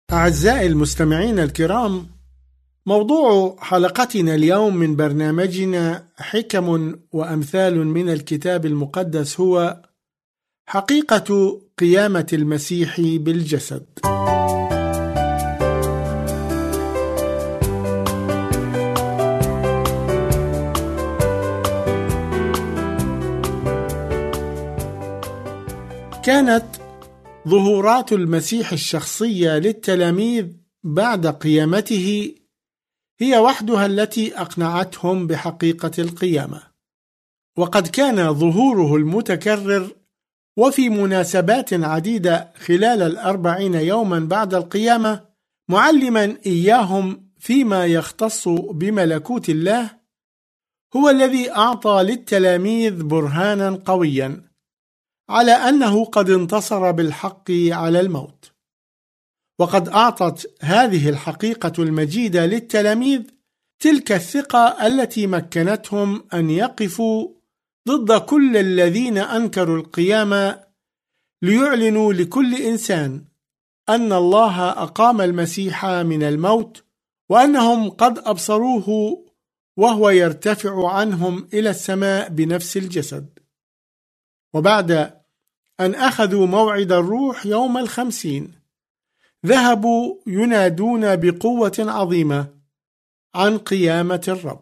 أعزائي المستمعين الكرام، موضوع حلقتنا اليوم من برنامجنا حكم وأمثال من الكتاب المقدس هو حقيقة قيامة المسيح بالجسد. كانت ظهورات المسيح الشخصية للتلاميذ بعد قيامته هي وحدها التي أقنعتهم بحقيقة القيامة، وقد كان ظهوره المتكرر وفي مناسبات عديدة خلال 40 يوما بعد القيامة معلما إياهم فيما يختص بملكوت الله، هو الذي أعطى للتلاميذ برهانا قويا على أنه قد انتصر بالحق على الموت. وقد أعطت هذه الحقيقة المجيدة للتلاميذ تلك الثقة التي مكنتهم أن يقفوا ضد كل الذين أنكروا القيامة، ليعلنوا لكل إنسان أن الله أقام المسيح من الموت، وأنهم قد أبصروه وهو يرتفع عنهم إلى السماء بنفس الجسد. وبعد أن أخذوا موعد الروح يوم 50 ذهبوا ينادون بقوة عظيمة عن قيامة الرب.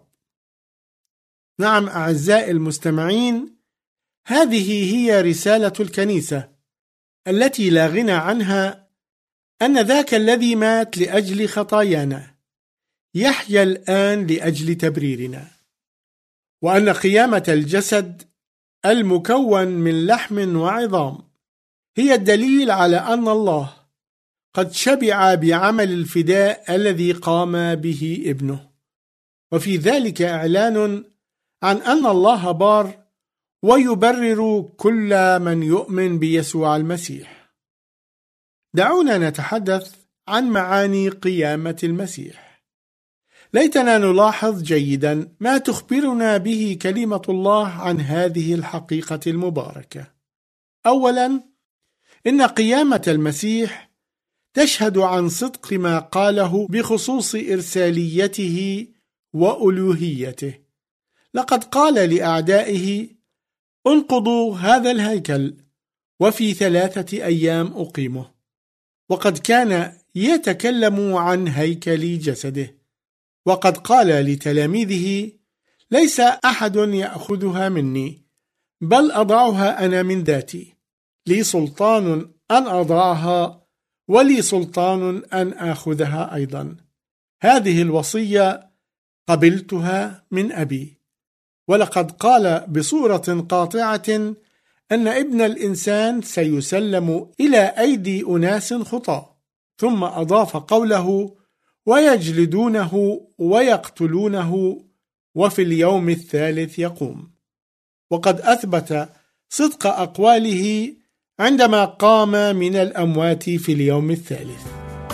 نعم أعزائي المستمعين، هذه هي رسالة الكنيسة التي لا غنى عنها، أن ذاك الذي مات لأجل خطايانا يحيا الآن لأجل تبريرنا، وأن قيامة الجسد المكون من لحم وعظام هي الدليل على أن الله قد شبع بعمل الفداء الذي قام به ابنه، وفي ذلك إعلان عن أن الله بار ويبرر كل من يؤمن بيسوع المسيح. دعونا نتحدث عن معاني قيامة المسيح. ليتنا نلاحظ جيدا ما تخبرنا به كلمة الله عن هذه الحقيقة المباركة. أولا، إن قيامة المسيح تشهد عن صدق ما قاله بخصوص إرساليته وألوهيته. لقد قال لأعدائه: انقضوا هذا الهيكل وفي 3 أيام أقيمه. وقد كان يتكلم عن هيكل جسده، وقد قال لتلاميذه: ليس أحد يأخذها مني، بل أضعها أنا من ذاتي، لي سلطان أن أضعها ولي سلطان أن آخذها أيضا. هذه الوصية قبلتها من أبي. ولقد قال بصورة قاطعة أن ابن الإنسان سيسلم إلى أيدي أناس خطاة، ثم أضاف قوله: ويجلدونه ويقتلونه وفي اليوم الثالث يقوم. وقد أثبت صدق أقواله عندما قام من الأموات في اليوم الثالث.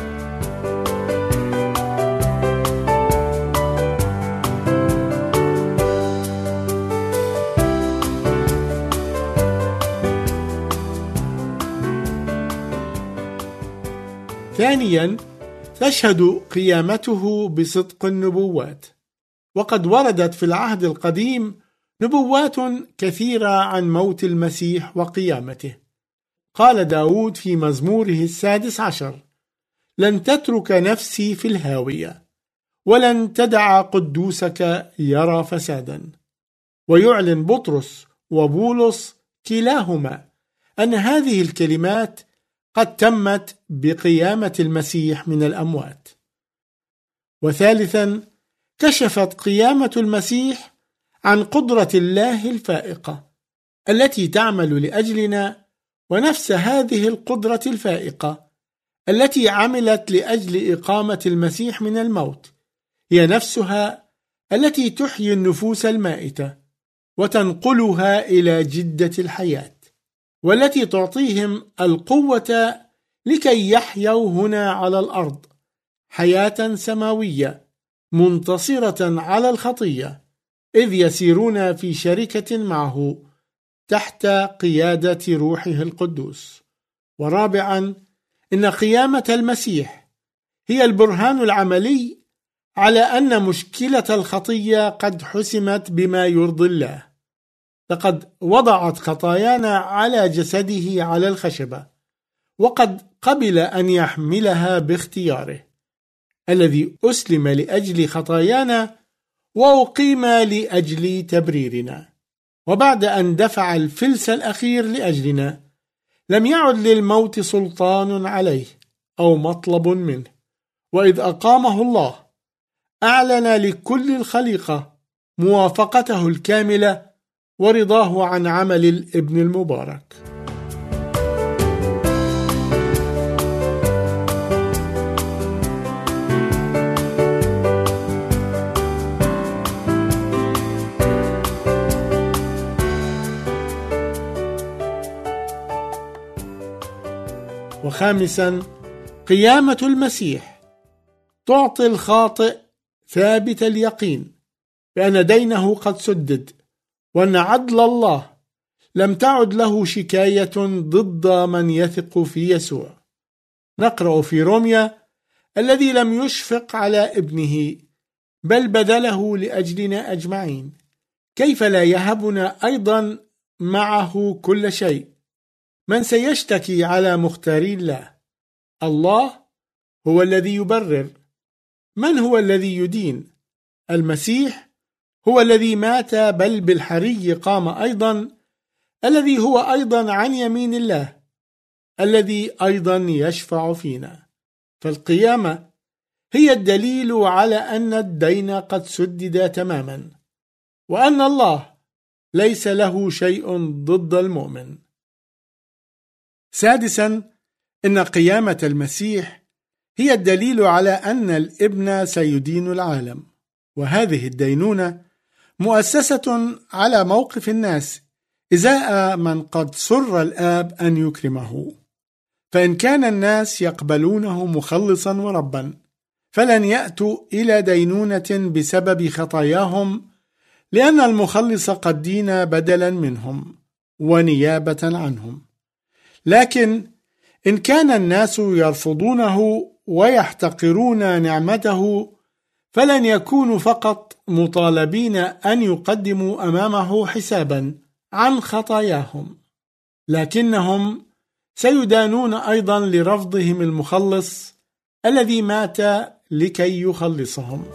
ثانيا، تشهد قيامته بصدق النبوات. وقد وردت في العهد القديم نبوات كثيرة عن موت المسيح وقيامته. قال داود في مزموره 16: لن تترك نفسي في الهاوية، ولن تدع قدوسك يرى فسادا. ويعلن بطرس وبولس كلاهما أن هذه الكلمات قد تمت بقيامة المسيح من الأموات. وثالثا، كشفت قيامة المسيح عن قدرة الله الفائقة التي تعمل لأجلنا، ونفس هذه القدرة الفائقة التي عملت لأجل إقامة المسيح من الموت هي نفسها التي تحيي النفوس المائتة وتنقلها إلى جدة الحياة، والتي تعطيهم القوة لكي يحيوا هنا على الأرض حياة سماوية منتصرة على الخطية، إذ يسيرون في شركة معه تحت قيادة روحه القدوس. ورابعا، إن قيامة المسيح هي البرهان العملي على أن مشكلة الخطية قد حسمت بما يرضي الله. لقد وضعت خطايانا على جسده على الخشبة، وقد قبل أن يحملها باختياره الذي أسلم لأجل خطايانا وأقيم لأجل تبريرنا. وبعد أن دفع الفلس الأخير لأجلنا لم يعد للموت سلطان عليه أو مطلب منه، وإذ أقامه الله أعلن لكل الخليقة موافقته الكاملة ورضاه عن عمل الابن المبارك. وخامسا، قيامة المسيح تعطي الخاطئ ثابت اليقين بأن دينه قد سدد، وأن عدل الله لم تعد له شكاية ضد من يثق في يسوع. نقرأ في روميا: الذي لم يشفق على ابنه بل بذله لأجلنا أجمعين، كيف لا يهبنا أيضا معه كل شيء؟ من سيشتكي على مختاري الله؟ الله هو الذي يبرر. من هو الذي يدين؟ المسيح هو الذي مات بل بالحري قام أيضا، الذي هو أيضا عن يمين الله، الذي أيضا يشفع فينا. فالقيامة هي الدليل على أن الدين قد سدد تماما، وأن الله ليس له شيء ضد المؤمن. سادسا، إن قيامة المسيح هي الدليل على أن الابن سيدين العالم، وهذه الدينونة مؤسسة على موقف الناس إزاء من قد سر الآب أن يكرمه. فإن كان الناس يقبلونه مخلصا وربا فلن يأتوا إلى دينونة بسبب خطاياهم، لأن المخلص قد دين بدلا منهم ونيابة عنهم. لكن إن كان الناس يرفضونه ويحتقرون نعمته فلن يكونوا فقط مطالبين أن يقدموا أمامه حسابا عن خطاياهم، لكنهم سيدانون أيضا لرفضهم المخلص الذي مات لكي يخلصهم.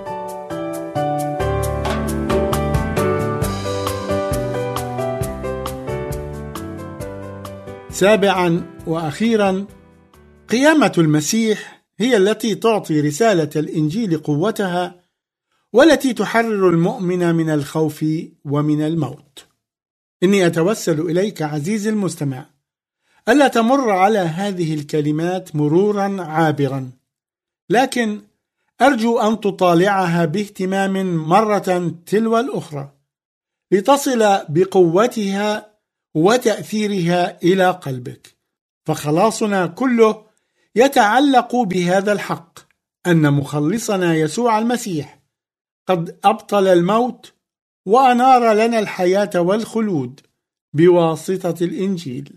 سابعا وأخيرا، قيامة المسيح هي التي تعطي رسالة الإنجيل قوتها، والتي تحرر المؤمن من الخوف ومن الموت. إني أتوسل إليك عزيزي المستمع ألا تمر على هذه الكلمات مرورا عابرا، لكن أرجو أن تطالعها باهتمام مرة تلو الأخرى لتصل بقوتها وتأثيرها إلى قلبك. فخلاصنا كله يتعلق بهذا الحق، أن مخلصنا يسوع المسيح قد أبطل الموت وأنار لنا الحياة والخلود بواسطة الإنجيل.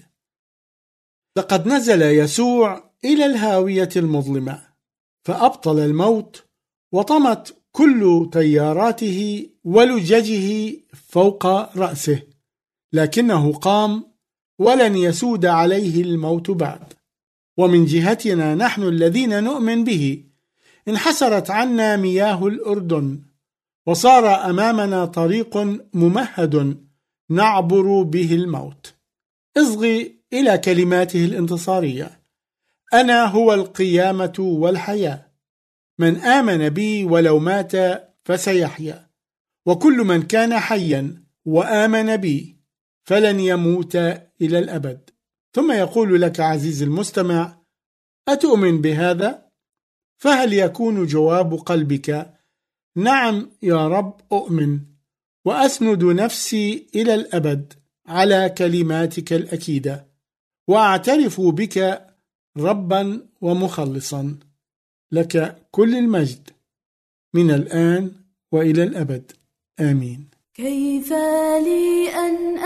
لقد نزل يسوع إلى الهاوية المظلمة فأبطل الموت وطمت كل تياراته ولججه فوق رأسه، لكنه قام ولن يسود عليه الموت بعد. ومن جهتنا نحن الذين نؤمن به انحسرت عنا مياه الأردن، وصار أمامنا طريق ممهد نعبر به الموت. اصغي إلى كلماته الانتصارية: أنا هو القيامة والحياة، من آمن بي ولو مات فسيحيا، وكل من كان حيا وآمن بي فلن يموت إلى الأبد. ثم يقول لك عزيزي المستمع: أتؤمن بهذا؟ فهل يكون جواب قلبك: نعم يا رب أؤمن، وأسند نفسي إلى الأبد على كلماتك الأكيدة، وأعترف بك ربا ومخلصا؟ لك كل المجد من الآن وإلى الأبد، آمين. كيف لي أن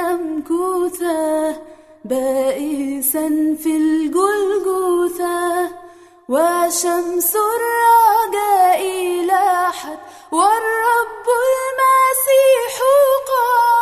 أمكث بائسا في الجلجثة وشمس الرجاء لاحت والرب المسيح قام.